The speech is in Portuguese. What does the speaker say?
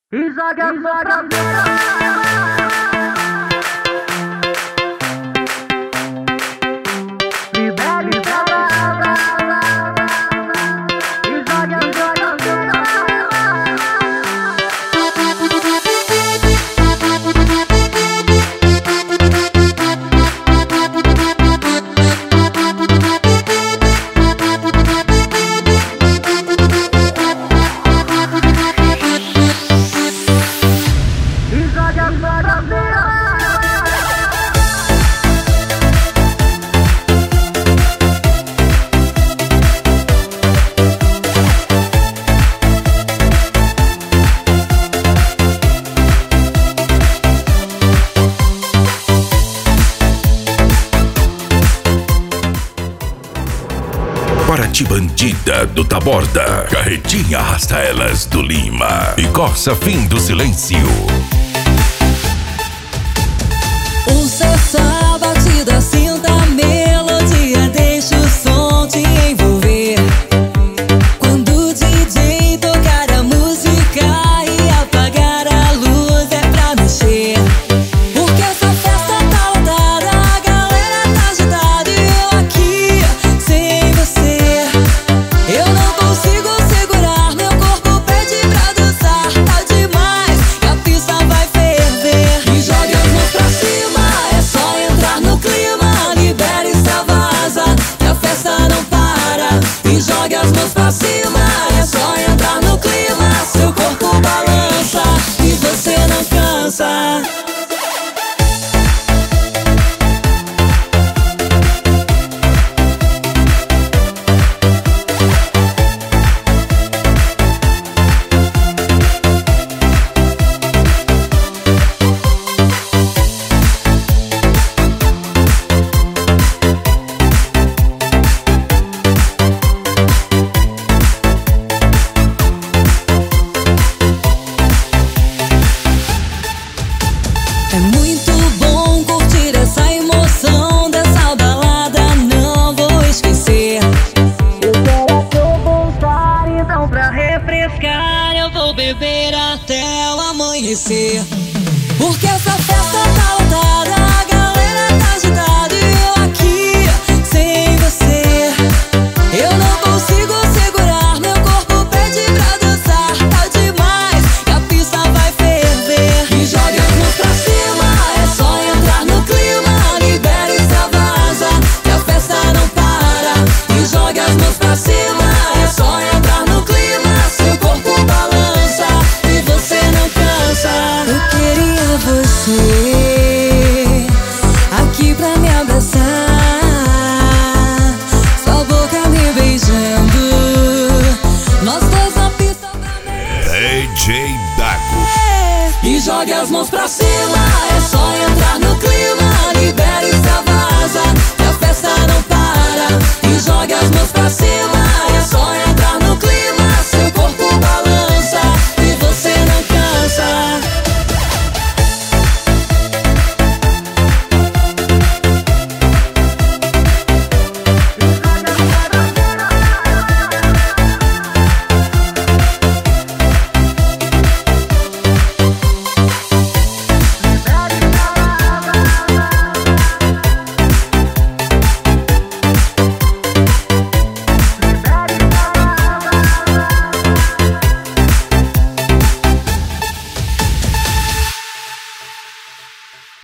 E joga pra libere pra lá. E joga. Paraty Bandida do Taborda, Carretinha Arrasta Elas do Lima e Corsa Fim do Silêncio. Ouça essa batida, sinta a melodia, deixa o som te envolver. Quando o DJ tocar a música e apagar a luz é pra mexer. Porque essa festa tá lotada, a galera tá agitada e eu aqui sem você. Eu não consigo segurar, meu corpo pede pra dançar. Tá demais, e a pista vai ferver. E jogue as mãos pra cima, é só entrar no clima. Libere e extravasa, que a festa não para. E jogue as mãos pra cima, é só entrar no clima. Seu corpo balança e você não cansa. É muito bom curtir essa emoção dessa balada, não vou esquecer. Eu quero que eu vou estar, então pra refrescar eu vou beber até o amanhecer. Porque essa festa tá lotada, a galera tá agitada e eu aqui sem você. Eu não consigo segurar, meu corpo pede pra dançar. Tá demais, e a pista vai ferver. E jogue as mãos pra cima, é só entrar no clima. Libere e extravasa, que a festa não para. E jogue as mãos pra cima, é só entrar no clima. Seu corpo balança e você não cansa. Eu queria você aqui pra me abraçar, sua boca me beijando, nós dois na pista pra DJ Dago. E jogue as mãos pra cima, é só entrar no clima. Libere e extravasa, que a festa não para. E jogue as mãos pra cima, é só entrar